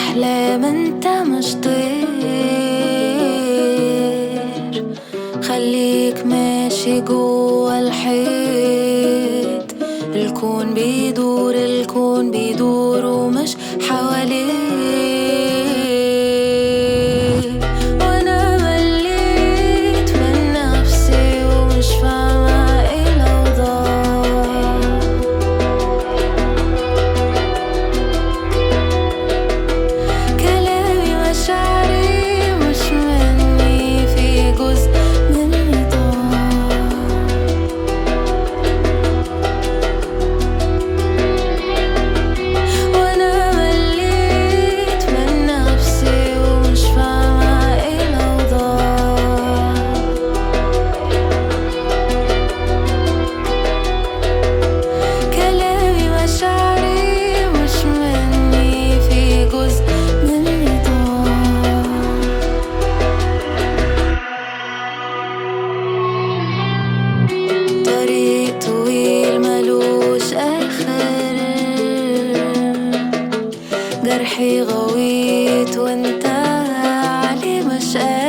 أحلام انت مش طير، خليك ماشي جوا الحيط. الكون بيدور، الكون بيدور ومش حواليك. وانا مليت من نفسي ومش فاهمة ايه الأوضاع. كلامي مشاعري مش مني، في جزء مني ضاع. وانا مليت من نفسي ومش فاهمة ايه الأوضاع. كلامي مشاعري مش مني، في جزء مني ضاع. طريق طويل ملوش آخر، جرحي غويت وانت عليه مش قادر.